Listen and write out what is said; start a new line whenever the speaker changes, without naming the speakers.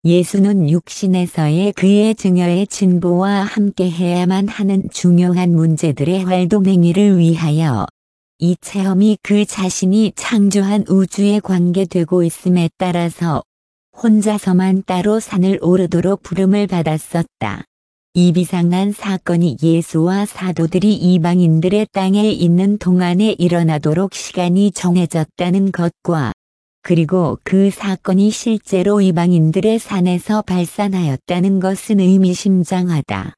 예수는 육신에서의 그의 증여의 진보와 함께해야만 하는 중요한 문제들의 활동행위를 위하여 이 체험이 그 자신이 창조한 우주에 관계되고 있음에 따라서 혼자서만 따로 산을 오르도록 부름을 받았었다. 이 비상한 사건이 예수와 사도들이 이방인들의 땅에 있는 동안에 일어나도록 시간이 정해졌다는 것과 그리고 그 사건이 실제로 이방인들의 산에서 발산하였다는 것은 의미심장하다.